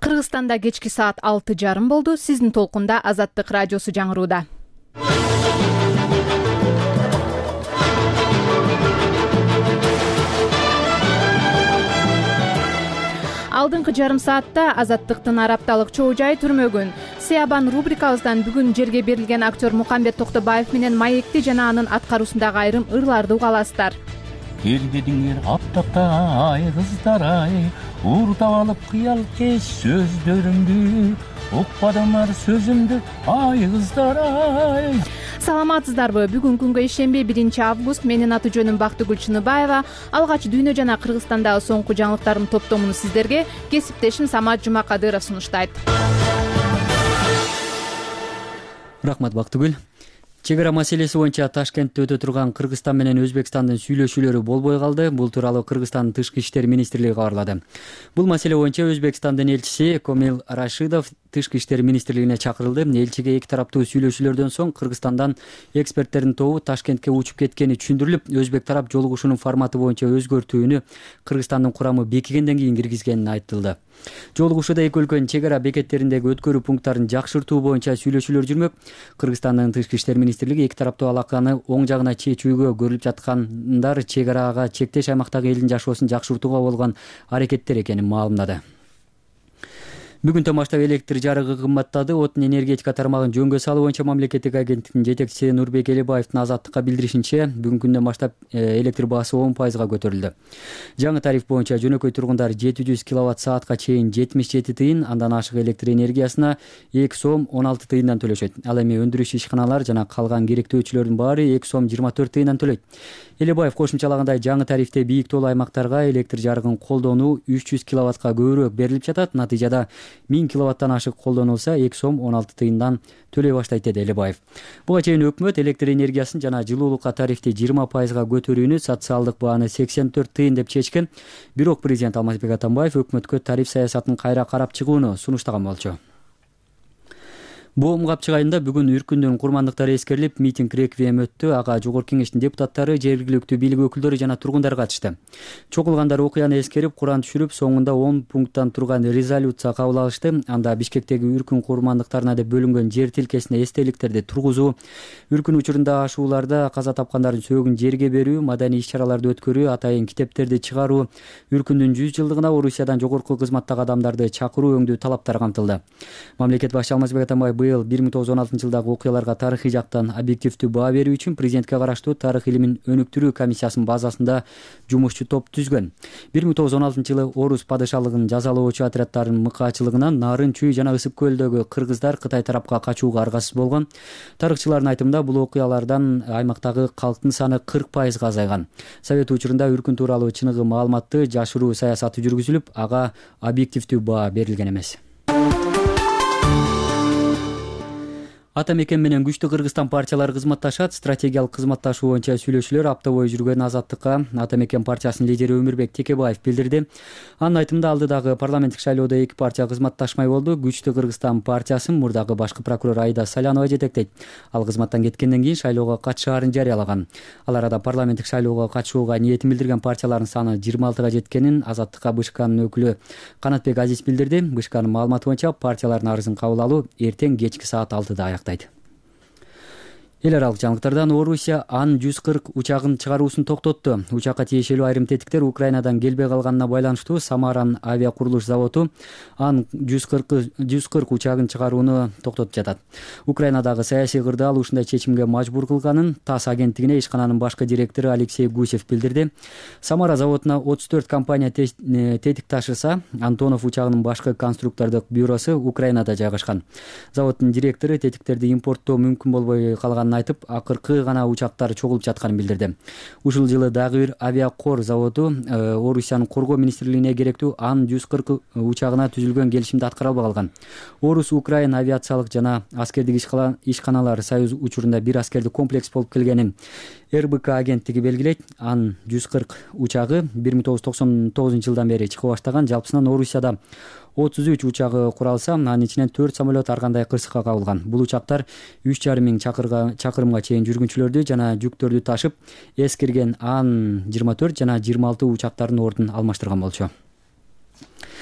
Кыргызстанда кечки саат 6:30 болду. Сиздин толкунда Азаттык радиосу жаңырууда. Алдыңкы жарым саатта Азаттыктын ар апталык чоо жай түрмөгүн. Сыябан рубрикабыздан бүгүн жерге берилген актер Мукамбет Токтобаев менен маекти жана анын аткаруусундагы айрым ырларды угаласыздар. Келбедиңер аптактай кыздар-ай, уурдап алып кыял кеч сөздөрүмдү, укпадыңар сөзүмдү, ай кыздар-ай. Саламатсыздарбы? Бүгүн күнгө ишемби 1 август. Менин аты жөнүм Бактыгүл Чыныбаева. Алгач дүйнө жана Кыргызстандагы соңку жаңылыктардын топтомун сиздерге кесиптешим Самат Жумакадыров сунуштайт. Рахмат Бактыгүл. Чек ара маселеси боюнча Ташкентте өтө турган Кыргызстан менен Өзбекстандын сүйлөшүүлөрү болбой калды. Бул тууралуу Кыргызстандын Тышкы иштер министрлиги кабарлады. Бул маселе боюнча Өзбекстандын элчиси Комил Рашидов Тышкы иштер министрлигине чакырылды. Элчиге эки тараптуу сүйлөшүүлөрдөн соң Кыргызстандан эксперттердин тобу Ташкентке учуп кеткени түшүндүрүлүп, Өзбек тарап жолугушуунун форматы боюнча өзгөртүүнү Кыргызстандын курамы бекигенден кийин киргизгенин айтылды. Жолугушууда эки өлкөнүн чек ара бекеттериндеги өткөрүү пункттарын жакшыртуу боюнча сүйлөшүүлөр жүрмөк. Кыргызстандын Тышкы иштер министрлиги эки тараптуу алаканы оң жагына чечүүгө көрүлүп жаткандар чек арага чектеш аймактагы элдин жашоосун жакшыртууга болгон аракеттер экенин маалымдады. Бүгүнтөн баштап электр жарыгы кымбаттады. Отун энергетика тармагын жөнгө салуу боюнча мамлекеттик агенттиктин жетекчиси Нурбек Элебаевдин Азаттыкка билдиришинче, бүгүнкү күндөн баштап электр баасы 10% көтөрүлдү. Жаңы тариф боюнча жөнөкөй тургундар 700 киловатт саатка чейин 77 тыйын, андан ашык электр энергиясына 2 сом 16 тыйындан төлөшөт. Ал эми өндүрүш ишканалар жана калган керектөөчүлөрдүн баары 2 сом 24 тыйындан төлөйт. Элебаев кошумчалагандай, жаңы тарифте бийик тоолуу аймактарга электр жарыгын колдонуу 300 киловаттка көбүрөөк берилип жатат. Натыйжада 1000 киловаттан ашык колдонулса 2 сом 16 тыйындан төлөй баштайт, деди Элебаев. Буга чейин өкмөт электр энергиясын жана жылуулукка тарифти 20% көтөрүүнү, социалдык бааны 84 тыйын деп чечкен. Бирок президент Алмазбек Атамбаев өкмөткө тариф саясатын кайра карап чыгууну сунуштаган болчу. Боом капчык айында бүгүн Үркүндүн курмандыктары эскерилип, митинг реквием өттү. Ага жогорку кеңештин депутаттары, жергиликтүү бийлик өкүлдөрү жана тургундар катышты. Чогулгандар окуяны эскерип, Куран түшүрүп, соңунда 10 пункттан турган резолюция кабыл алышты. Анда Бишкектеги Үркүн курмандыктарына деп бөлүнгөн жер тилкесине эстеликтерди тургузуу, Үркүн учурунда ашууларда каза тапкандардын сөөгүн жерге берүү, маданий иш-чараларды өткөрүү, атайын китептерди чыгаруу, Үркүндүн 100 жылдыгына Орусиядан жогорку кызматтагы адамдарды чакыруу өңдүү талаптар камтылды. Мамлекет башчы Алмазбек Атамбаев 1916 жылдагы окуяларга тарыхый жактан объективдүү баа берүү үчүн президентке караштуу тарых илимин өнүктүрүү комиссиясынын базасында жумушчу топ түзгөн. 1916 жылы Орус падышалыгынын жазалоочу отрядтарынын мыкаачылыгынан Нарын, Чүй жана Ысык көлдөгү кыргыздар Кытай тарапка качууга аргасыз болгон. Тарыхчылардын айтымында, бул окуялардан аймактагы калктын саны 40% азайган. Совет учурунда Үркүн тууралуу чыныгы маалыматты жашыруу саясаты жүргүзүлүп, ага объективдүү баа берилген эмес. Ата мекен менен күчтүү Кыргызстан партиялары кызматташат. Стратегиялык кызматташуу боюнча сүйлөшүүлөр апта бою жүргөн. Азаттыкка Ата мекен партиясынын лидери Өмүрбек Текебаев билдирди. Анын айтымында, алдыдагы парламенттик шайлоодо эки партия кызматташмай болду. Күчтүү Кыргызстан партиясын мурдагы башкы прокурор Айда Салянова жетектейт. Ал кызматтан кеткенден кийин шайлоого катышаарын жарыялаган. Ал арада парламенттик шайлоого катышууга ниетин билдирген партиялардын саны 26га жеткенин Азаттыкка БШКнын өкүлү Канатбек Азиз билдирди. БШКнын маалыматы боюнча партиялардын арызын кабыл алуу эртең кечки саат 6-да аяктайт. Эл аралык жаңылыктардан Орусия Ан-140 учагын чыгаруусун токтотту. Учакка тиешелүү айрым тетиктер Украинадан келбей калганына байланыштуу Самаран авиа курулуш заводу Ан-140 учагын чыгарууну токтотуп жатат. Украинадагы саясий кырдаал ушундай чечимге мажбур кылганын ТАСС агенттигине ишкананын башкы директору Алексей Гусев билдирди. Самара заводуна 34 компания тетик ташыса, Антонов учагынын башкы конструктордук бюросу Украинада жайгашкан. Заводдун директору тетиктерди импорттоо мүмкүн болбой калган айтып, акыркы гана учактар чогулуп жатканын билдирди. Ушул жылы дагы бир авиакор заводу Орусиянын коргоо министрлигине керектүү Ан-140 учагына түзүлгөн келишимди аткара албай калган. Орус-Украин авиациялык жана аскердик ишканалар союз учурунда бир аскердик комплекс болуп келгенин РБК агенттиги белгилейт. Ан-140 учагы 1999 жылдан бери чыга баштаган. Жалпысынан Орусияда 33 учагы куралса, анын ичинен 4 самолет ар кандай кырсыкка кабылган. Бул учактар 3,5 миң чакырымга чейин жүргүнчүлөрдү жана жүктөрдү ташып, эскирген Ан-24 жана 26 учактардын ордун алмаштырган болчу.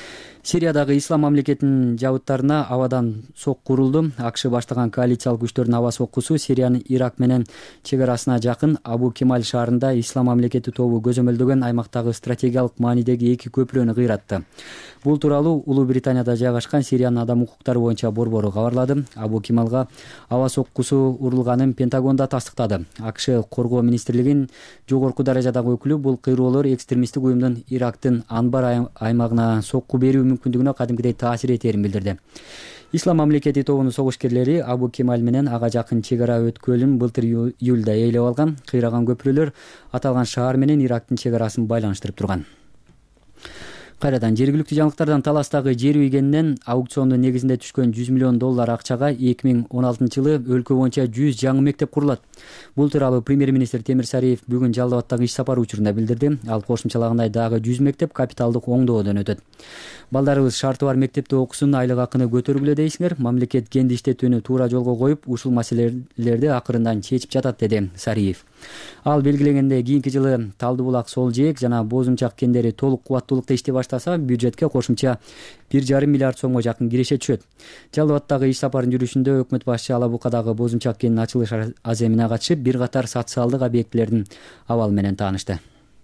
Сириядагы ислам мамлекетинин жабыттарына абадан сокку урулду. АКШ баштаган коалициялык күчтөрдүн аба соккусу Сириянын Ирак менен чек арасына жакын Абу Кемаль шаарында ислам мамлекети тобу көзөмөлдөгөн аймактагы стратегиялык маанидеги 2 көпүрөнү кыйратты. Бул тууралуу Улуу Британияда жайгашкан Сириянын адам укуктары боюнча борбору кабарлады. Абу Кемалга аба соккусу урулганын Пентагонда тастыктады. АКШ коргоо министрлигинин жогорку даражадагы өкүлү бул кыйроолор экстремисттик уюмдун Ирактын Анбар аймагына сокку берүү мүмкүндүгүнө кадимкидей таасир этерин билдирди. Ислам мамлекети тобунун согушкерлери Абу Кемаль менен ага жакын чек ара өткөлүн былтыр июлда ээлеп алган. Кыйраган көпүрөлөр аталган шаар менен Ирактын чек арасын байланыштырып турган. Кайрадан жергиликтүү жаңылыктардан Таластагы жер ийгенинен аукциондун негизинде түшкөн $100 миллион акчага 2016-жылы өлкө боюнча 100 жаңы мектеп курулат. Бул тууралуу премьер-министр Темир Сариев бүгүн Жалал Абадтагы иш сапары учурунда билдирди. Ал кошумчалагандай дагы 100 мектеп капиталдык оңдоодон өтөт. Балдарыбыз шарты бар мектепте окусун, айлык акыны көтөргүлө дейсиңер. Мамлекет кенди иштетүүнү туура жолго коюп, ушул маселелерди акырындан чечип жатат, деди Сариев. Ал белгилегендей, кийинки жылы Талды булак, Сол жээк жана Бозумчак кендери толук кубаттуулукта иштей баштаса, бюджетке кошумча 1,5 миллиард сомго жакын киреше түшөт. Жалал Абадтагы иш сапарынын жүрүшүндө өкмөт башчы Алабукадагы Бозумчак кенинин ачылыш аземине катышып, бир катар социалдык объектилердин абалы менен таанышты.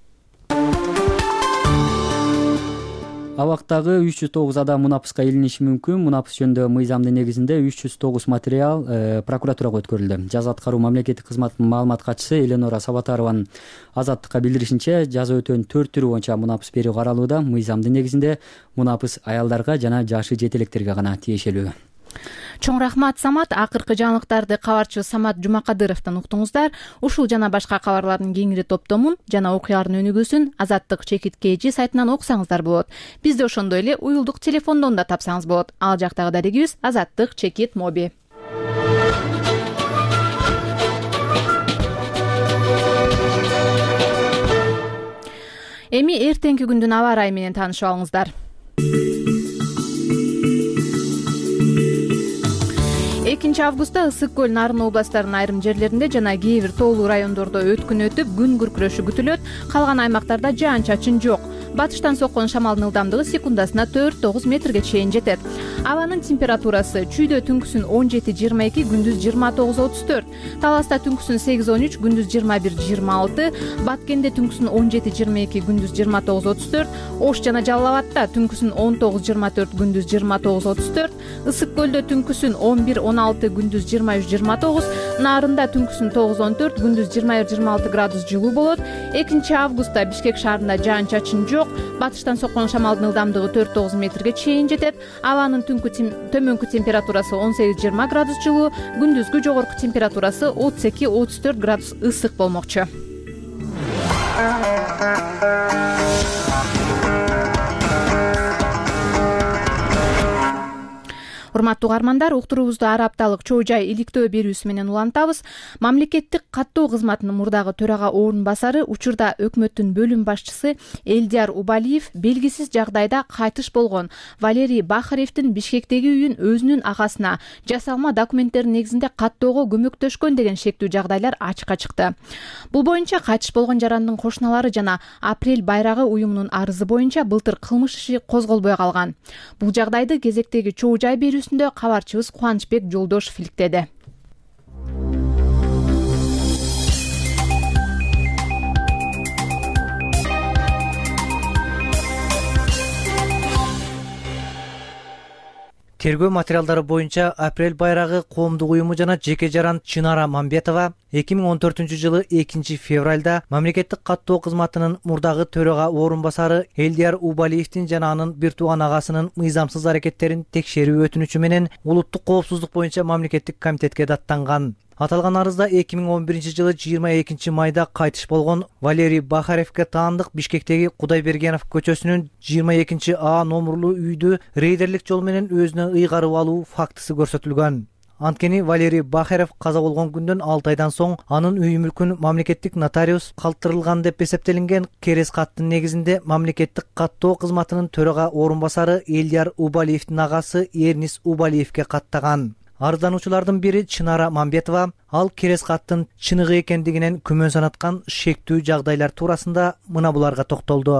Абактагы 309 адам мунапыска илиниши мүмкүн. Мунапыс жөнүндө мыйзамдын негизинде 309 материал прокуратурага өткөрүлдү. Жаза аткаруу мамлекеттик кызматтын маалымат катчысы Эленора Сабатарованын Азаттыкка билдиришинче, жаза өтөөнүн 4 түрү боюнча мунапыс берүү каралууда. Мыйзамдын негизинде мунапыс аялдарга жана жашы жетелектерге гана тиешелүү. Чоң рахмат, Самат. Акыркы жаңылыктарды кабарчы Самат Жумакадыровдон уктуңуздар. Ушул жана башка кабарлардын кеңири топтомун жана окуялардын өнүгүүсүн Азаттык ЧК сайтынан окусаңыздар болот. Бизди ошондой эле уюлдук телефондон да тапсаңыз болот. Ал жактагы дарегибиз Азаттык ЧК моби. Эми эртеңки күндүн аба ырайы менен таанышып алыңыздар. 2 августта Ысык көл, Нарын областарынын айрым жерлеринде жана кээ бир тоолуу райондордо өткүн өтүп, күн күркүрөшү күтүлөт. Калган аймактарда жаан-чачын жок. Батыштан соккон шамалдын ылдамдыгы секундасына 4-9 метрге чейин жетет. Абанын температурасы чүйдө түнкүсүн 17-22, күндүз 29-34. Таласта түнкүсүн 8-13, күндүз 21-26. Баткенде түнкүсүн 17-22, күндүз 29-34. Ош жана Жалал Абадта түнкүсүн 19-24, күндүз 29-34. Ысык көлдө түнкүсүн 11-16, күндүз 23-29. Нарында түнкүсүн 9-14, күндүз 21-26 градус жылуу болот. 2 августта Бишкек шаарында жаан-чачын жок. Батыштан соккон шамалдын ылдамдыгы 4-9 метрге чейин жетет. Абанын төмөнкү температурасы 18-20 градус жылуу, күндүзгү жогорку температурасы 32-34 градус ысык болмокчу. Урматтуу угармандар, уктуруубузду ар апталык чоо жай иликтөө берүүсү менен улантабыз. Мамлекеттик каттоо кызматынын мурдагы төрага орун басары, учурда өкмөттүн бөлүм башчысы Элдияр Убалиев белгисиз жагдайда кайтыш болгон Валерий Бахаревдин Бишкектеги үйүн өзүнүн агасына жасалма документтердин негизинде каттоого көмөктөшкөн деген шектүү жагдайлар ачыкка чыкты. Бул боюнча кайтыш болгон жарандын кошуналары жана Апрель байрагы уюмунун арызы боюнча былтыр кылмыш иши козголбой калган. Бул жагдайды кезектеги чоо жай берүүсүндө кабарчыбыз Кубанычбек Жолдошов иликтеди. Тергөө материалдары боюнча Апрель байрагы коомдук уюму жана жеке жаран Чынара Мамбетова 2014-жылы 2 февралда мамлекеттик каттоо кызматынын мурдагы төрага орун басары Элдияр Убалиевдин жана анын бир тууган агасынын мыйзамсыз аракеттерин текшерүү өтүнүчү менен улуттук коопсуздук боюнча мамлекеттик комитетке даттанган. Аталган арызда 2011-жылы 22 майда кайтыш болгон Валерий Бахаревке таандык Бишкектеги Кудайбергенов көчөсүнүн 22 А номурлуу үйдү рейдерлик жол менен өзүнө ыйгарып алуу фактысы көрсөтүлгөн. Анткени Валерий Бахарев каза болгон күндөн 6 айдан соң анын үй мүлкүн мамлекеттик нотариус калтырылган деп эсептелинген керес каттын негизинде мамлекеттик каттоо кызматынын төрага орун басары Элдияр Убалиевдин агасы Эрнис Убалиевке каттаган. Арыздануучулардын бири Чынара Мамбетова ал керес каттын чыныгы экендигинен күмөн санаткан шектүү жагдайлар туурасында мына буларга токтолду.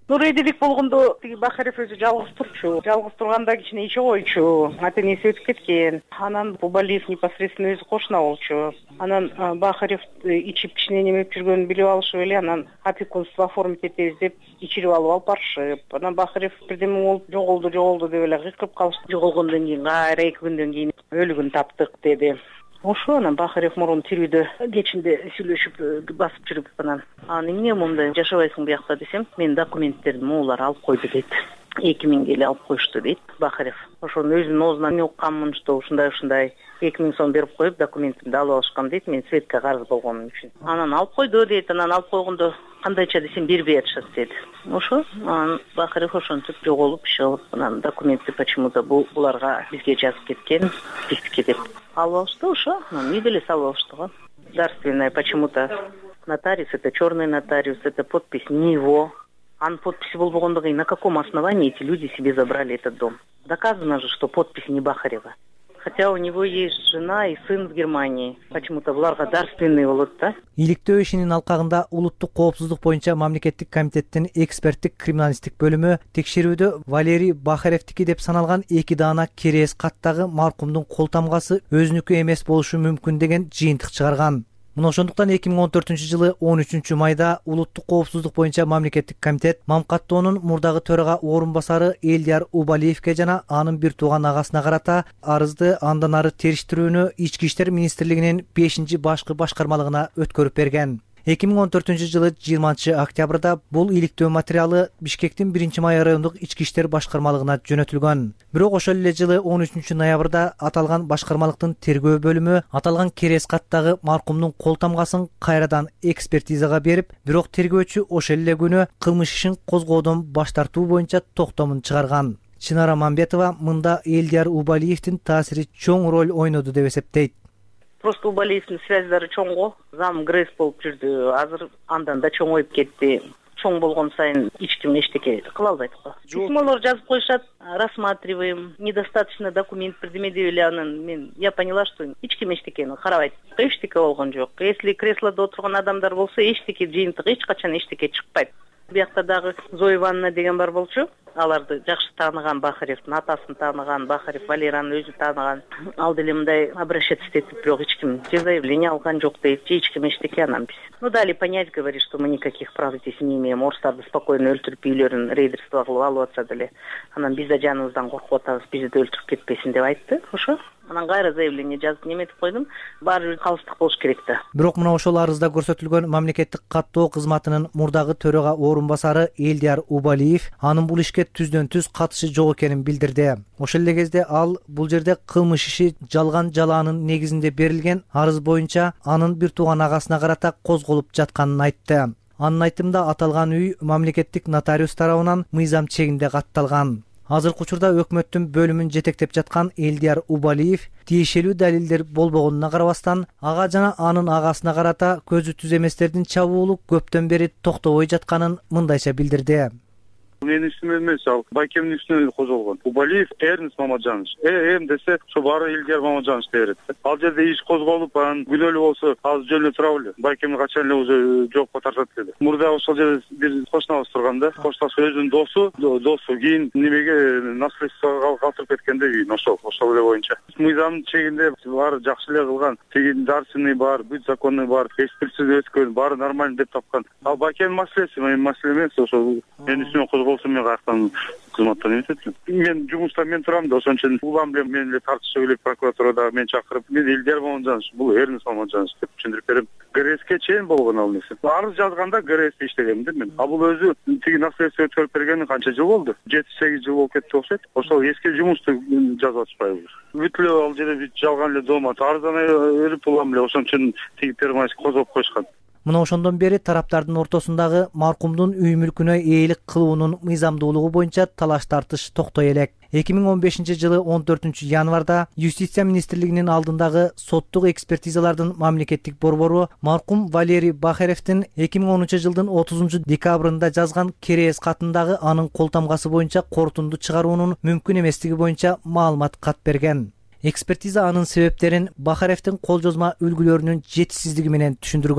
Нуредилик болгондо тиги Бахарев өзү жалгыз турчу. Жалгыз турганда кичине ичи койчу. Ата энеси өтүп кеткен. Анан Убалиев непосредственно өзү кошуна болчу. Анан Бахарев ичип кичине немеп жүргөнүн билип алышып эле анан опекунство оформить этебиз деп ичирип алып барышып. Анан Бахарев бирдеме болуп жоголду деп эле кыйкырып калышты. Жоголгондон кийин кайра 2 күндөн кийин өлүгүн таптык деди. Ошо анан Бахарев мурун тирүүдө кечинде сүйлөшүп басып жүрүп анан эмне мындай жашабайсың биякта десем, менин документтерди могулар алып койду дейт. 2000 эле алып коюшту дейт Бахарев. Ошону өзүнүн оозунан эмне укканмын, что ушундай 2000 сом берип коюп документимди алып алышкам дейт, мен Светке карыз болгонум үчүн. Анан алып койду дейт, анан алып койгондо кандайча десем бербей атышат дейт. Ошо анан Бахарев ошентип жоголуп чыгып, анан документти почему-то буларга бизге жазып кеткен, биздики деп алып алышты. Ошо анан үйдө эле салып алышты го. Дарственная почему-то нотариус, это черный нотариус, это подпись не его. Анын подписи болбогондо на каком основании эти люди себе забрали этот дом? Доказано же, что подпись не Бахарева. Хотя у него есть жена и сын в Германии. Почему-то буларга дарственный болот да. Иликтөө ишинин алкагында улуттук коопсуздук боюнча мамлекеттик комитеттин эксперттик криминалисттик бөлүмү текшерүүдө Валерий Бахаревдики деп саналган 2 даана керез каттагы маркумдун кол тамгасы өзүнүкү эмес болушу мүмкүн деген жыйынтык чыгарган. Мына ошондуктан 2014-жылы 13 майда улуттук коопсуздук боюнча мамлекеттик комитет Мамкаттоонун мурдагы төрага орун басары Элдияр Убалиевке жана анын бир тууган агасына карата арызды андан ары териштирүүнү Ички иштер министрлигинин 5-башкы башкармалыгына өткөрүп берген. 2014-жылы 20 октябрда бул иликтөө материалы Бишкектин 1-Май райондук ички иштер башкармалыгына жөнөтүлгөн. Бирок ошол эле жылы 13 ноябрда аталган башкармалыктын тергөө бөлүмү аталган керез каттагы маркумдун кол тамгасын кайрадан экспертизага берип, бирок тергөөчү ошол эле күнү кылмыш ишин козгоодон баш тартуу боюнча токтомун чыгарган. Чынара Мамбетова мында Элдияр Убалиевдин таасири чоң роль ойноду деп эсептейт. Просто Убалиевдин связьдары чоң го. Зам ГРЭС болуп жүрдү. Азыр андан да чоңоюп кетти. Чоң болгон сайын эч ким эчтеке кыла албайт го. Письмолор жазып коюшат, рассматриваем, недостаточно документ бирдеме деп эле анан я поняла, что эч ким эчтекени карабайт. Эчтеке болгон жок. Если креслодо отурган адамдар болсо эчтеке жыйынтык эч качан эчтеке чыкпайт. Биякта дагы Зоя Ивановна деген бар болчу. Аларды жакшы тааныган Бахаревдин атасын тааныган, Бахарев Валеранын өзү тааныган. Ал деле мындай обращаться этип, бирок эч ким заявление алган жок дейт, эч ким эчтеке анан биз. Дали понять, говорит, что мы никаких прав здесь не имеем. Орустарды спокойно өлтүрүп үйлөрүн рейдерство кылып алып атса деле. Анан биз да жаныбыздан коркуп атабыз, бизди да өлтүрүп кетпесин деп айтты. Ошо. Анан кайра заявление жазып неметип койдум. Баары бир калыстык болуш керек да. Бирок мына ошол арызда көрсөтүлгөн мамлекеттик каттоо кызматынын мурдагы төрага орун басары Элдияр Убалиев анын бул ишке түздөн-түз катышы жок экенин билдирди. Ошол эле кезде ал бул жерде кылмыш иши жалган жалаанын негизинде берилген арыз боюнча анын бир тууган агасына карата козголуп жатканын айтты. Анын айтымында аталган үй мамлекеттик нотариус тарабынан мыйзам чегинде катталган. Азыркы учурда өкмөттүн бөлүмүн жетектеп жаткан Элдияр Убалиев тиешелүү далилдер болбогонуна карабастан ага жана анын агасына карата көзү түз эместердин чабуулу көптөн бери токтобой жатканын мындайча билдирди. Менин үстүмө эмес, ал Байкемдин үстүнө козголгон. Убалиев Эрнест Мамаджанович. Десе, ошо баары Элдияр Мамаджанович деп берет. Ал жерде иш козголуп, анан күнөөлүү болсо, азыр жөн эле тура беле. Байкемди качан эле уже жокко тартат эле. Мурда ошол жерде бир кошунабыз турганда, кошташ өзүнүн досу кийин немеге наследствого калтырып кеткенде үйүн ошол эле боюнча. Мыйзамдын чегинде баары жакшы эле кылган. Теги дарсыны бар, бүт законы бар, экспертиза өткөн, баары нормально деп тапкан. Ал Байкемдин маселеси, менин маселем эмес, ошол менин үстүмө болсун мен каяктан кызматтан эмететмин. Мен жумушта мен турам да, ошон үчүн улам билем мен эле тартышып эле прокуратурада мен чакырып, мен Элдияр Мамаджанович, бул Эрнест Мамаджанович деп түшүндүрүп берем. ГРСке чейин болгон ал нерсе. Арыз жазганда ГРСте иштегем да мен. А бул өзү тиги наследство өткөрүп бергени канча жыл болду? 7-8 жыл болуп кетти окшойт. Ошол эски жумушту жазып атышпайбы? Бүт эле ал жерде жалган эле дом, арыздан өлүп улам эле ошон үчүн тиги перманент козгоп коюшкан. Мына ошондон бери тараптардын ортосундагы маркумдун үй мүлкүнө ээлик кылуунун мыйзамдуулугу боюнча талаш тартыш токтой элек. 2015-жылы 14 январда Юстиция министрлигинин алдындагы соттук экспертизалардын мамлекеттик борбору маркум Валерий Бахаревдин 2010-жылдын 30 декабрында жазган керез катындагы анын кол тамгасы боюнча корутунду чыгаруунун мүмкүн эместиги боюнча маалымат кат берген. Экспертиза анын себептерин Бахаревдин кол жазма үлгүлөрүнүн жетишсиздиги менен түшүндүргөн.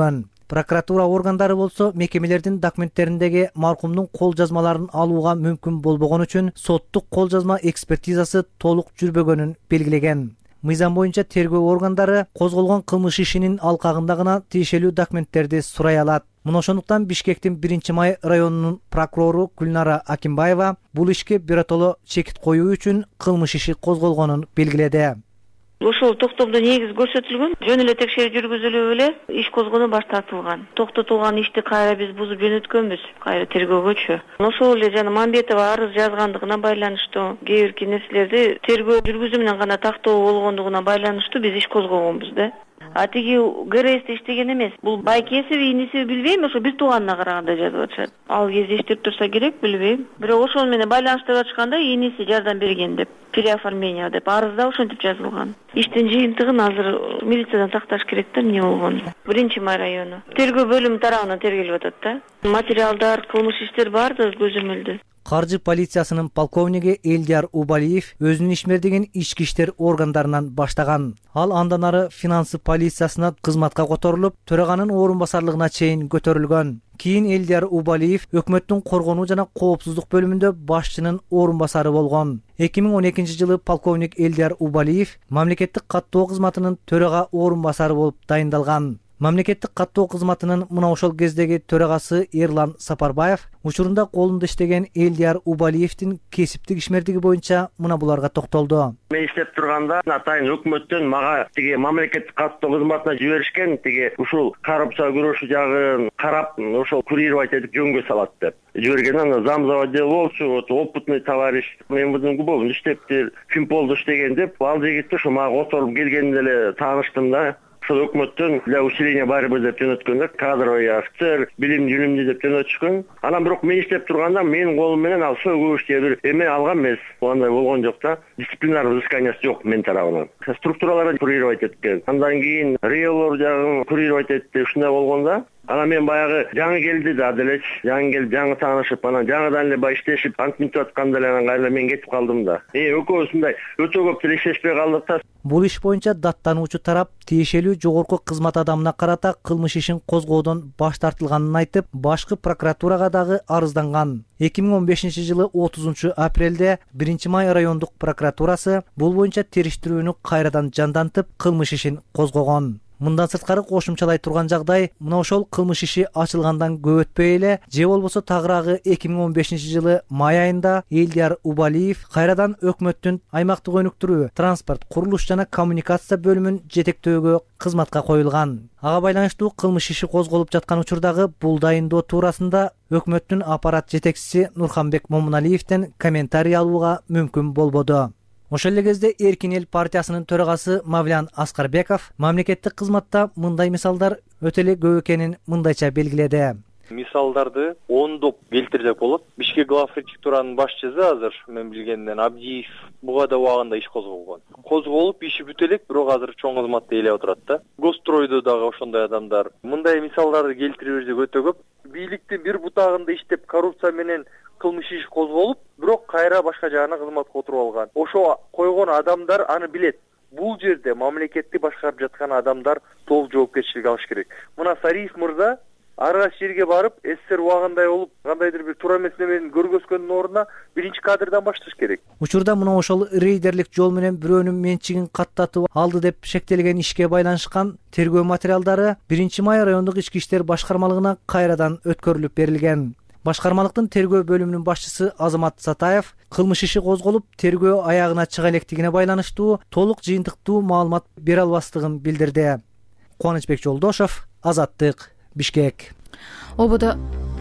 прокуратура органдары болсо мекемелердин документтериндеги маркумдун кол жазмаларын алууга мүмкүн болбогон үчүн соттук кол жазма экспертизасы толук жүрбөгөнүн белгилеген. Мыйзам боюнча тергөө органдары козголгон кылмыш ишинин алкагында гана тиешелүү документтерди сурай алат. Мына ошондуктан Бишкектин 1-Май районунун прокурору Гүлнара Акимбаева бул ишке биротоло чекит коюу үчүн кылмыш иши козголгонун белгиледи. Ошол токтомдо негиз көрсөтүлгөн, жөн эле текшерүү жүргүзүлүп эле иш козгонуу баш тартылган. Токтотулган ишти кайра биз бузуп жөнөткөнбүз, кайра тергөөгөчү. Ошол эле жана Мамбетова арыз жазгандыгына байланыштуу, кээ бир нерселерди тергөө жүргүзүү менен гана тактоо болгондугуна байланыштуу биз иш козгогонбуз да. А тиги ГРСте иштеген эмес. Бул байкесиби, инисиби билбейм, ошо бир тууганына караганда жазып атышат. Ал кезде иштеп турса керек, билбейм. Бирок ошол менен байланыштырып атышканда иниси жардам берген деп, переоформление деп арызда ошентип жазылган. Иштин жыйынтыгын азыр милициядан такташ керек да, эмне болгон. 1-Май району. Тергөө бөлүмү тарабынан тергелип атат да. Материалдар, кылмыш иштер баардыгы көзөмөлдө. Каржы полициясынын полковниги Элдияр Убалиев өзүнүн ишмердигин ички иштер органдарынан баштаган. Ал андан ары финансы полициясына кызматка которулуп, төраганын орун басарлыгына чейин көтөрүлгөн. Кийин Элдияр Убалиев өкмөттүн коргонуу жана коопсуздук бөлүмүндө башчынын орун басары болгон. 2012-жылы полковник Элдияр Убалиев мамлекеттик каттоо кызматынын төрага орун басары болуп дайындалган. Мамлекеттик каттоо кызматынын мына ошол кездеги төрагасы Эрлан Сапарбаев учурунда колунда иштеген Элдияр Убалиевдин кесиптик ишмердиги боюнча мына буларга токтолду. Мен иштеп турганда атайын өкмөттөн мага тиги мамлекеттик каттоо кызматына жиберишкен, тиги ушул коррупция күрөшүү жагын карап, ошол курировать этип жөнгө салат деп жиберген. Аны замзав отдел болчу, опытный товарищ, МВДнын ГУБовунда иштептир, Финполдо иштеген деп, ал жигитти ушу мага отуруп келгенде эле тааныштым да. Ошол өкмөттөн для усиления борьбы деп жөнөткөндө, кадровый офицер, билим-жүлүмдүү деп жөнөтүшкөн. Анан бирок мен иштеп турганда менин колум менен ал сөгүш же бир эме алган эмес. Андай болгон жок да. Дисциплинардык взысканиясы жок мен тарабынан. Структураларды курировать эткен. Андан кийин риэлор жагын курировать этти, ушундай болгондо анан мен баягы жаңы келди да делеч, жаңы келип, жаңы таанышып, анан жаңыдан эле бай иштешип, антип атканда эле анан кайра мен кетип калдым да. Экөөбүздай өтө көп тирешешпей калдык да. Бул иш боюнча даттануучу тарап тиешелүү жогорку кызмат адамына карата кылмыш ишин козгоодон баш тартылганын айтып, башкы прокуратурага дагы арызданган. 2015-жылы 30-апрелде 1-Май райондук прокуратурасы бул боюнча териштирүүнү кайрадан жандантып, кылмыш ишин козгогон. Мындан сырткары кошумчалай турган жагдай, мына ошол кылмыш иши ачылгандан көп өтпөй эле, же болбосо тагыраагы 2015-жылы май айында Элдияр Убалиев кайрадан өкмөттүн аймактык өнүктүрүү, транспорт, курулуш жана коммуникация бөлүмүн жетектөөгө кызматка коюлган. Ага байланыштуу кылмыш иши козголуп жаткан учурдагы бул дайындоо туурасында өкмөттүн аппарат жетекчиси Нурханбек Момуналиевден комментарий алууга мүмкүн болбоду. Ошол эле кезде Эркин эл партиясынын төрагасы Мавлян Аскарбеков мамлекеттик кызматта мындай мисалдар өтө эле көп экенин мындайча белгиледи. Мисалдарды ондоп келтирсек болот. Бишкек главпредфектуранын башчысы азыр мен билгенден Абдиев буга да убагында иш козголгон. Козголуп иши бүтө элек, бирок азыр чоң кызматта элеп отурат да. Гостройдо дагы ошондой адамдар. Мындай мисалдарды келтире берсек өтө көп. Бийликтин бир бутагында иштеп коррупция менен кылмыш иш козголуп, бирок кайра башка жагына кызматка отуруп алган. Ошо койгон адамдар аны билет. Бул жерде мамлекетти башкарып жаткан адамдар толук жоопкерчилик алыш керек. Мына Сариев мырза аргас жерге барып, СССР убагындай болуп, кандайдыр бир туура эмес неменин көргөзгөндүн ордуна биринчи кадрдан башташ керек. Учурда мына ошол рейдерлик жол менен бирөөнүн менчигин каттатып алды деп шектелген ишке байланышкан тергөө материалдары 1-Май райондук ички иштер башкармалыгына кайрадан өткөрүлүп берилген. Башкармалыктын тергөө бөлүмүнүн башчысы Азамат Сатаев кылмыш иши козголуп, тергөө аягына чыга электигине байланыштуу толук жыйынтыктуу маалымат бере албастыгын билдирди. Кубанычбек Жолдошов, Азаттык, Бишкек. Ободо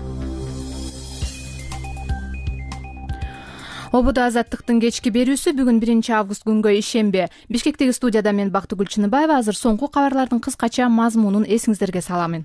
Азаттыктын кечки берүүсү бүгүн 1-август күнгө ишемби. Бишкектеги студияда мен Бактыгүл Чыныбаева. Азыр соңку кабарлардын кыскача мазмунун эсиңиздерге саламын.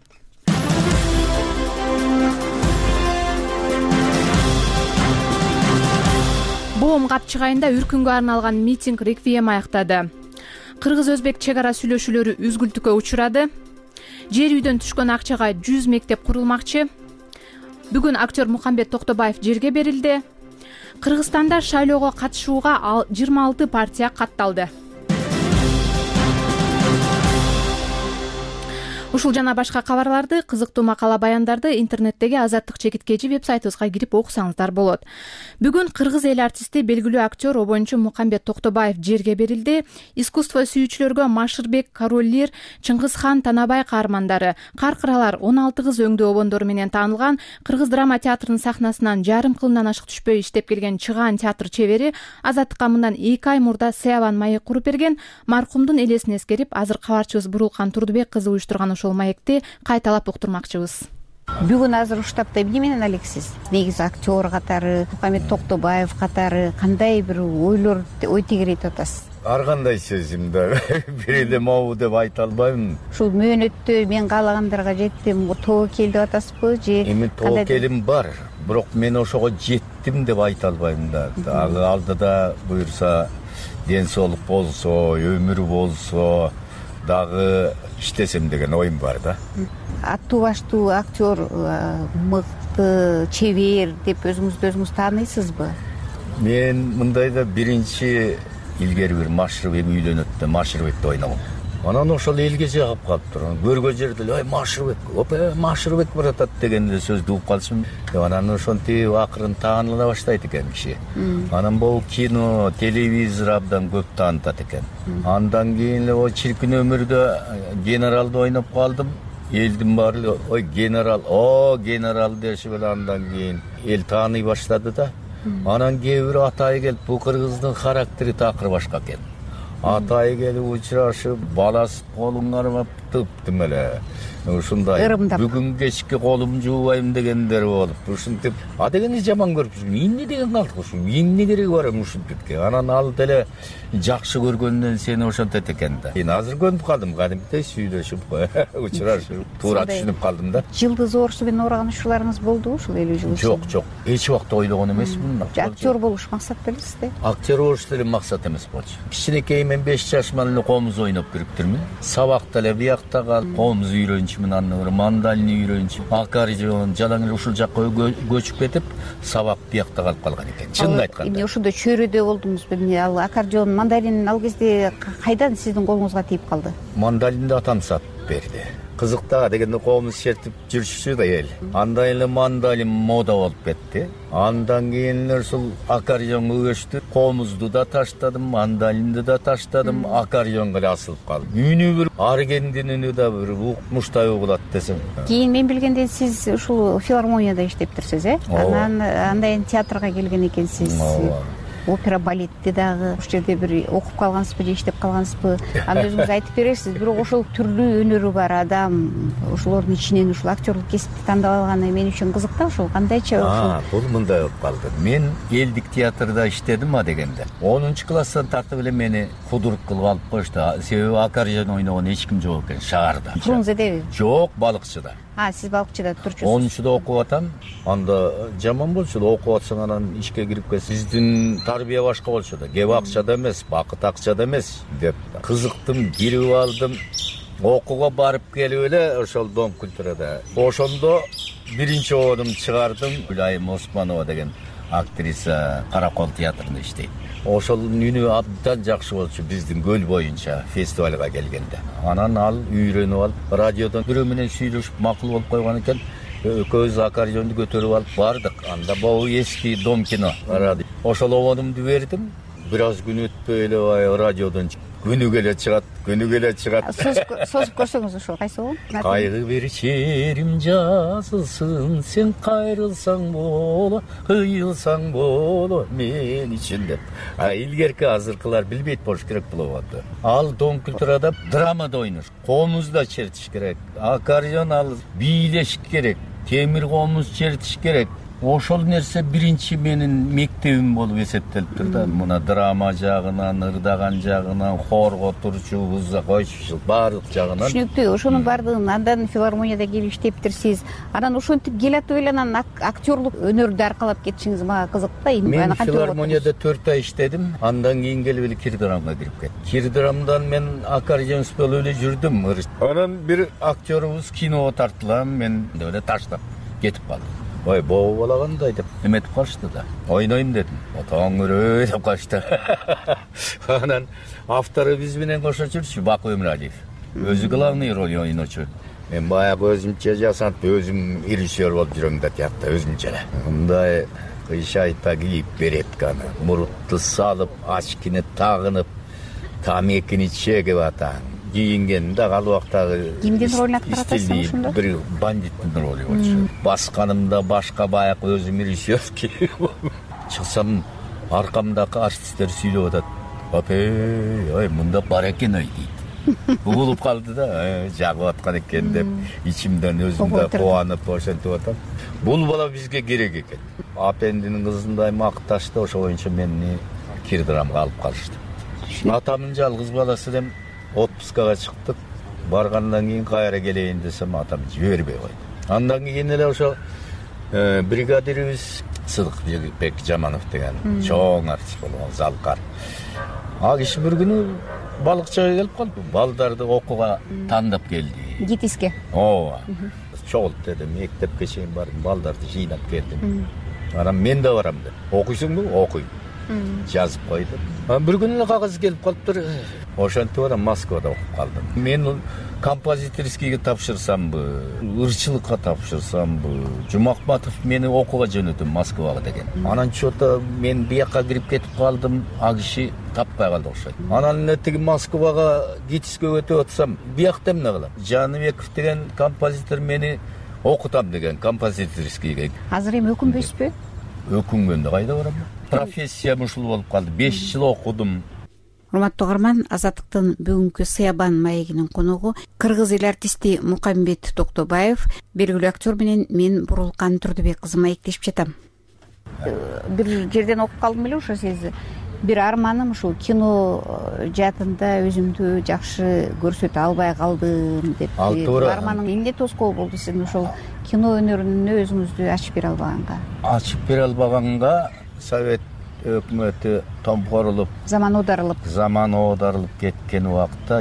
Боом капчыгайында үркүнгө арналган митинг реквием аяктады. Кыргыз-өзбек чек ара сүйлөшүүлөрү үзгүлтүккө учурады. Жер үйдөн түшкөн акчага 100 мектеп курулмакчы. Бүгүн актер Мукамбет Токтобаев жерге берилди. Кыргызстанда шайлоого катышууга 26 партия катталды. Ушул жана башка кабарларды, кызыктуу макала баяндарды интернеттеги Азаттык чекиткечи веб-сайтыбызга кирип окусаңыздар болот. Бүгүн кыргыз эл артисти, белгилүү актер, обоюнчу Мукамбет Токтобаев жерге берилди. Искусство сүйүүчүлөргө Машырбек Кароллир, Чыңгызхан Танабай каармандары, Каркыралар 16 кыз өңдүү обондору менен таанылган Кыргыз драма театрынын сахнасынан жарым кылымдан ашык түшпөй иштеп келген Чыгаан театр чебери Азаттыкка мындан 2 ай мурда Сеабан маек куруп берген. Маркумдун элесин эскерип, азыр кабарчыбыз Бурулкан Турдубек кызы уюштурган ошол маекти кайталап уктурмакчыбыз. Бүгүн азыр уштапта эмне менен алексиз? Негизи актер катары, Мукамбет Токтобаев катары кандай бир ой тегерейт атасыз? Ар кандай сөзүмдө бир эле могу деп айта албайм. Ушул мөөнөттө мен каалагандарга жеттим, тобокел деп атасызбы же? Эми тобокелим бар, бирок мен ошого жеттим деп айта албайм да. Алдыда буюрса ден соолук болсо, өмүр болсо дагы иштесем деген оюм бар да. Аттуу баштуу актер, мыкты, чебер деп өзүңүздү өзүңүз тааныйсызбы? Мен мындайда биринчи илгери бир Машырбек үйлөнөт да, Машырбекти ойногом. Анан ошол элге жагып калыптыр. Көргө жерде ой Машырбек, Машырбек баратат дегенде сөздү угуп калышым. Анан ошентип акырын тааныла баштайт экен киши. Анан бул кино, телевизор абдан көп таанытат экен. Андан кийин эле чиркин өмүрдө генералды ойноп калдым. Элдин баары ой генерал дешип эле андан кийин эл тааный баштады да. Анан кээ бир атайы келип, бул кыргыздын характери такыр башка экен. Атайы келип учурашып, баласып колун кармап тыптым эле. Ушундай бүгүн кечки колум жуубайм дегендер болуп, ушинтип, дегенди жаман көрүп жүргөн. Эмне деген калдык ушу? Эмне кереги бар ушинтипке? Анан ал деле жакшы көргөндөн сени ошентет экен да. Мен азыр көнүп калдым, кадимкидей сүйлөшүп, учурашып, туура түшүнүп калдым да. Жылдыз оорусу менен ооруган ушуларыңыз болдубу ушул 50 жыл ичинде? Жок, эч убакта ойлогон эмесмин. Актер болуш максат белесиз да? Актер болуш деле максат эмес болчу. Кичинекей мен 5 жашыман эле комуз ойноп жүрүптүрмүн. Сабакта эле биякта калып, комуз үйрөнчүмүн, аны мандалин үйрөнчү, аккордеон жалаң эле ушул жакка көчүп кетип, сабак биякта калып калган экен. Чынын айтканда. Эмне ошондо чөйрөдө болдуңузбу? Эмне ал аккордеон, мандалин ал кезде кайдан сиздин колуңузга тийип калды? Мандалинди атам сатып берди. Кызыкта дегенде комуз чертип жүрчү да эл. Андан эле мандалин мода болуп кетти. Андан кийин ушул аккордеонго көчтү. Комузду да таштадым, мандалинди да таштадым, аккордеонго эле асылып калдым. Үнү бир аргендин үнү да бир укмуштай угулат десем. Кийин мен билгенден сиз ушул филармонияда иштептирсиз, Анан андан театрга келген экенсиз. Опера, балетти дагы ушул жерде бир окуп калгансызбы же иштеп калгансызбы? Аны өзүңүз айтып бересиз. Бирок ошол түрлүү өнөрү бар адам ошолордун ичинен ушул актерлук кесипти тандап алганы мен үчүн кызык да. Ошол кандайча ошол? Бул мындай болуп калды. Мен элдик театрда иштедим дегенде. 10-класстан тартып эле мени худрук кылып алып коюшту. Себеби аккордеон ойногон эч ким жок экен шаарда. Фрунзеде? Жок, балыкчыда. Сиз балыкчыда турчусуз. 10-да окуп атам. Анда жаман болчу, окуп атсаң анан ишке кирип кел. Сиздин тарбия башка болчу да. Кеп акчада эмес, бакыт акчада эмес деп кызыктым, кирип алдым. Окууга барып келип эле ошол Дом культурада. Ошондо биринчи ободум чыгардым. Гүлайым Османова деген актриса Каракол театрында иштейт. Ошонун үнү абдан жакшы болчу биздин көл боюнча фестивалга келгенде. Анан ал үйрөнүп алып, радиодон бирөө менен сүйлөшүп макул болуп койгон экен. Экөөбүз аккордеонду көтөрүп алып бардык. Анда бул эски Дом кино радио. Ошол ободумду бердим. Бир аз күн өтпөй эле радиодон күнүгө эле чыгат. Созуп көрсөңүз ошол кайсы болот? Кайгы бир черим жазылсын, сен кайрылсаң боло, кыйылсаң боло мен үчүн деп. Илгерки азыркылар билбейт болуш керек бул ободду. Ал Дом культурада драмада ойнош, комузда чертиш керек, аккордеон алып бийлеш керек, темир комуз чертиш керек. Ошол нерсе биринчи менин мектебим болуп эсептелиптир да. Мына драма жагынан, ырдаган жагынан, хорго турчу, койчу баардык жагынан. Түшүнүктүү. Ошонун баардыгын андан филармонияда келип иштептирсиз. Анан ошентип келатып эле анан актерлук өнөрдү аркалап кетишиңиз мага кызык да. Мен филармонияда 4 ай иштедим. Андан кийин келип эле Кирдрамга кирип кеттим. Кирдрамдан мен аккордеонист болуп эле жүрдүм. Анан бир актерубуз киного тартылам, мен деп эле таштап кетип калдым. Ой, боо балагандай деп эметип калышты да. Ойнойм дедим. Отоңөрөй деп калышты. Анан автору биз менен кошо жүрчү Баку Эмиралиев. Өзү главный роль ойночу. мен баягы өзүмчө жасап өзүм режиссер болуп жүрөм да тиякта өзүмчө эле мындай кыйшайта кийип берет аны мурутту салып очкини тагынып тамекини чегип атаң кийинген да ал убактагы кимдин ролун аткарып атасыз ошондо бир бандиттин ролу болчу басканымда башка баягы өзүм режиссер чыксам аркамдагы артисттер сүйлөп атат апей ой мында бар экен ой дейт угулуп калды да жагып аткан экен деп ичимден өзүм да кубанып ошентип атам бул бала бизге керек экен апендинин кызындай макташты ошо боюнча мени кирдрамга алып калышты атамдын жалгыз баласы элем отпускага чыктык баргандан кийин кайра келейин десем атам жибербей койду андан кийин эле ошо бригадирибиз Сыдыкбек Жаманов деген чоң артист болгон Залкар а киши бир күнү балыкчыга келип калды балдарды окууга тандап келди гитиске ооба чогулт деди мектепке чейин бардым балдарды жыйнап келдим анан мен да барам деп окуйсуңбу окуйм жазып койду бир күнү эле кагаз келип калыптыр ошентип анан Москвада окуп калдым мен композиторскийге тапшырсамбы ырчылыкка тапшырсамбы Жумакматов мени окууга жөнөтөм Москвага деген анан чото мен бияка кирип кетип калдым а киши таппай калды окшойт анан эле тиги Москвага гитиске өтүп атсам биякта эмне кылам Жаныбеков деген композитор мени окутам деген композиторскийге азыр эми өкүнбөйсүзбү өкүнгөндө кайда барам профессиям ушул болуп калды 5 жыл окудум урматтуу угарман азаттыктын бүгүнкү Сыябан маегинин коногу кыргыз эл артисти Мукамбет Токтобаев белгилүү актер менен мен Бурулкан Турдубек кызы маектешип жатам бир жерден окуп калдым эле ошо сиз бир арманым ушул кино жаатында өзүмдү жакшы көрсөтө албай калдым деп арманың эмне тоскоол болду сиздин ошол кино өнөрүнө өзүңүздү ачып бере албаганга совет өкмөтү томкорулуп заман оодарылып кеткен убакта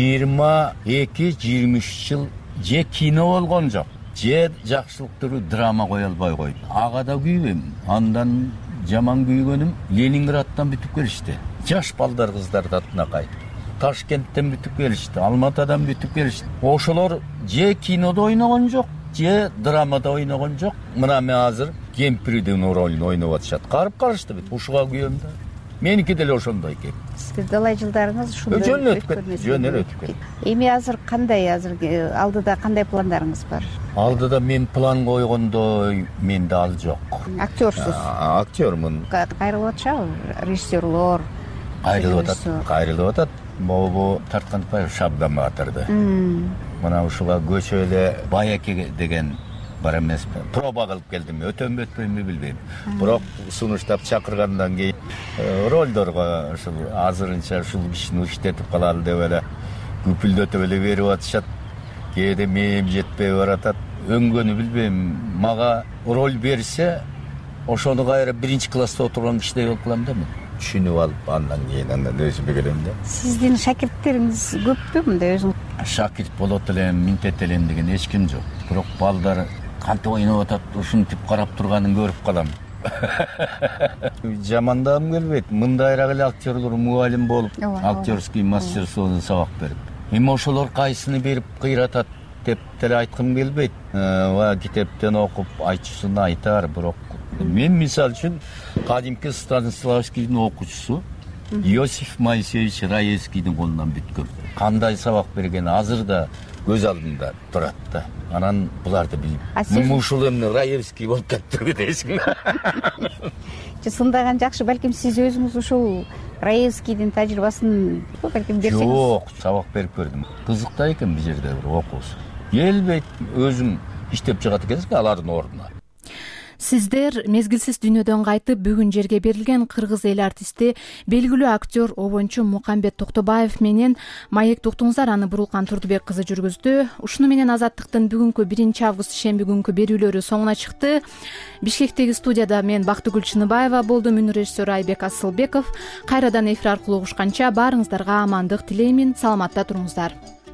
22-23 жыл же кино болгон жок же жакшылыктуу драма кое албай койду ага да күйбөйм андан жаман күйгөнүм Ленинградтан бүтүп келишти жаш балдар кыздар татынакай Ташкенттен бүтүп келишти Алматадан бүтүп келишти ошолор же кинодо ойногон жок же драмада ойногон жок мына мен азыр кемпирдин ролун ойноп атышат карып калышты бүт ушуга күйөм да меники деле ошондой экен сиздин далай жылдарыңыз ушундай жөн эле өтүп кетти эми азыр кандай алдыда кандай пландарыңыз бар алдыда мен план койгондой менде ал жок актерсуз актёрмун кайрылып атышабы режиссерлор кайрылып атат могу Тартканбаев Шабдан батырды мына ушуга көчө эле Баяке деген бар эмеспи проба кылып келдим өтөмбү өтпөймү билбейм бирок сунуштап чакыргандан кийин ролдорго ушул азырынча ушул кишини иштетип калалы деп эле күпүлдөтүп эле берип атышат кээде мээм жетпей баратат өңгөнү билбейм мага роль берсе ошону кайра 1-класста отурган кишидей болуп калам да мен түшүнүп алып андан кийин өзүмө келем да сиздин шакирттериңиз көппү мындай өзүң шакирт болот элем минтет элем деген эч ким жок бирок балдар кантип ойноп атат ушинтип карап турганын көрүп калам жамандагым келбейт мындайраак эле актерлор мугалим болуп актерский мастерствону сабак берип эми ошолор кайсыны берип кыйратат деп деле айткым келбейт китептен окуп айтчусун айтар бирок мен мисалы үчүн кадимки Станиславскийдин окуучусу Иосиф Моисеевич Раевскийдин колунан бүткөм кандай сабак бергени азыр да көз алдымда турат да анан буларды билип ушул эмне Раевский болуп кетиптирби дейсиң сындаган жакшы балким сиз өзүңүз ушул Раевскийдин тажрыйбасын балким берсеңиз жок сабак берип көрдүм кызык да экен бул жерде бир окуусу келбейт өзүң иштеп чыгат экенсиң алардын ордуна Сиздер мезгилсиз дүйнөдөн кайтып бүгүн жерге берилген кыргыз эл артисти белгилүү актер обончу Мукамбет Токтобаев менен маекти уктуңуздар аны Бурулкан Турдубек кызы жүргүздү. Ушуну менен Азаттыктын бүгүнкү 1-август шемби күнкү берүүлөрү соңуна чыкты. Бишкектеги студияда мен Бактыгүл Чыныбаева болдум, үнү режиссеру Айбек Асылбеков. Кайрадан эфир аркылуу угушканча баарыңыздарга амандык тилеймин. Саламатта туруңуздар.